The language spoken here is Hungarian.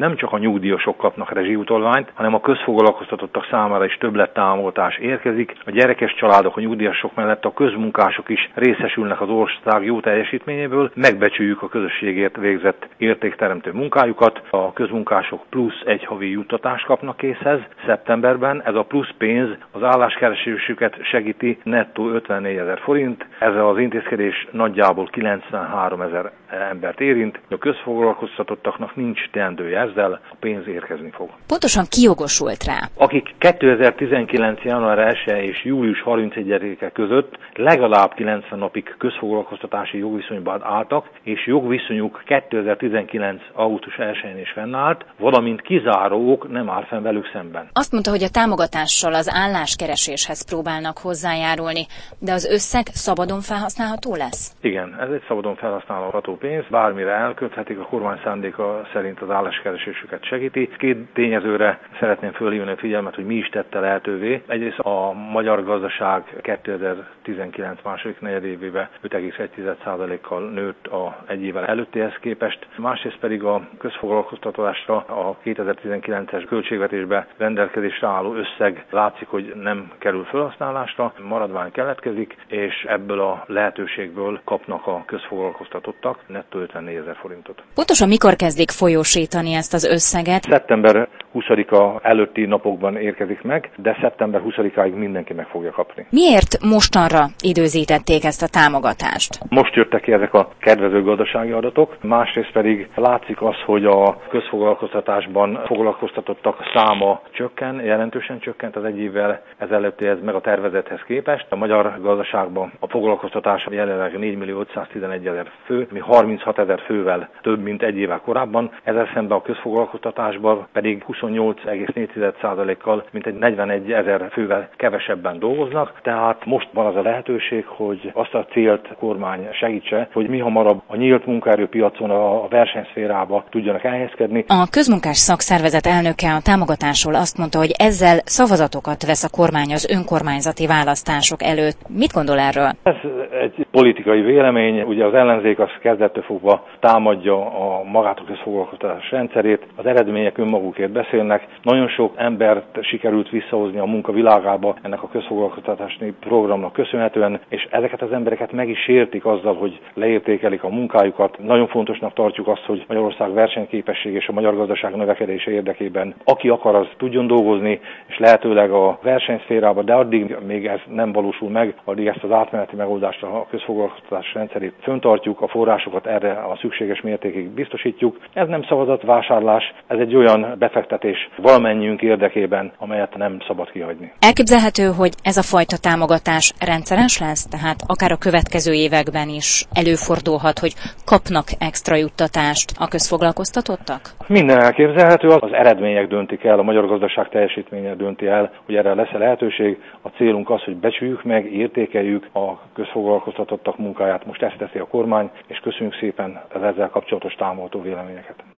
nem csak a nyugdíjasok kapnak rezsiutalványt, hanem a közfoglalkoztatottak számára is többlettámogatás érkezik. A gyerekes családok, a nyugdíjasok mellett a közmunkások is részesülnek az ország jó teljesítményéből. Megbecsüljük a közösségért végzett értékteremtő munkájukat. A közmunkások plusz egy havi juttatást kapnak készhez szeptemberben. Ez a plusz pénz az álláskeresésüket segíti, nettó 54 000 forint. Ezzel az intézkedés nagyjából 93 000 embert érint. A közfoglalkoztatottaknak nincs teendője ezzel, a pénz érkezni fog. Pontosan ki jogosult rá? Akik 2019. január 1 és július 31-e között legalább 90 napig közfoglalkoztatási jogviszonyban álltak, és jogviszonyuk 2019. augusztus 1-én is fennállt, valamint kizárók nem áll fenn velük szemben. Azt mondta, hogy a támogatással az álláskereséshez próbálnak hozzájárulni, de az összeg szabadon felhasználható lesz? Igen, ez egy szabadon felhasználható pénz, bármire elkölthetik, a kormány szándéka szerint az álláskeresésüket segíti. Két tényezőre szeretném fölhívni a figyelmet, hogy mi is tette lehetővé. Egyrészt a magyar gazdaság 2019 második negyedévében 5,1%-kal nőtt egy évvel előttihez képest, másrészt pedig a közfoglalkoztatásra a 2019-es költségvetésbe rendelkezésre álló összeg látszik, hogy nem kerül felhasználásra, maradvány keletkezik, és ebből a lehetőségből kapnak a közfoglalkoztatottak nettó 54 000 forintot. Pontosan mikor kezdik folyósítani ezt az összeget? Szeptember 20-a előtti napokban érkezik meg, de szeptember 20-áig mindenki meg fogja kapni. Miért mostanra időzítették ezt a támogatást? Most jöttek ki ezek a kedvező gazdasági adatok, másrészt pedig látszik az, hogy a közfoglalkoztatásban foglalkoztatottak száma csökken, jelentősen csökkent az egy évvel ezelőttihez meg a tervezethez képest. A magyar gazdaságban a foglalkoztatás jelenleg 4.511 000 fő, mi 36 000 fővel több, mint egy évvel korábban. Ezzel szemben a közfoglalkoztatásban pedig 28,4%-kal, mint egy 41 000 fővel kevesebben dolgoznak. Tehát most van az a lehetőség, hogy azt a célt a kormány segítse, hogy mihamarabb a nyílt munkaerőpiacon, a versenyszférába tudjanak elhelyezkedni. A közmunkás szakszervezet elnöke a támogatásról azt mondta, hogy ezzel szavazatokat vesz a kormány az önkormányzati választások előtt. Mit gondol erről? Ez egy politikai vélemény. Ugye az ellenzék az kezdettől fogva támadja a magát a közfoglalkoztatás rendszerét. Az eredmények önmagukért beszélnek. Nagyon sok embert sikerült visszahozni a munka világába ennek a közfoglalkoztatási programnak köszönhetően, és ezeket az embereket meg is sértik azzal, hogy leértékelik a munkájukat. Nagyon fontosnak tartjuk azt, hogy Magyarország versenyképesség és a magyar gazdaság növekedése érdekében aki akar, az tudjon dolgozni, és lehetőleg a versenyszférába, de addig még ez nem valósul meg, addig ezt az átmeneti megoldást a közfoglalkoztatás rendszerét fenntartjuk, a forrásokat erre a szükséges mértékig biztosítjuk. Ez nem szavazatvásárlás, ez egy olyan befektetés valamennyiünk érdekében, amelyet nem szabad kihagyni. Elképzelhető, hogy ez a fajta támogatás rendszeres lesz, tehát akár a következő években is előfordulhat, hogy kapnak extra juttatást a közfoglalkoztatottak? Minden elképzelhető, az eredmények döntik el, a magyar gazdaság teljesítménye dönti el, hogy erre lesz lehetőség. A célunk az, hogy becsüljük meg, értékeljük a közfoglalkoztatottak munkáját. Most ezt teszi a kormány, és köszönjük szépen az ezzel kapcsolatos támogató véleményeket.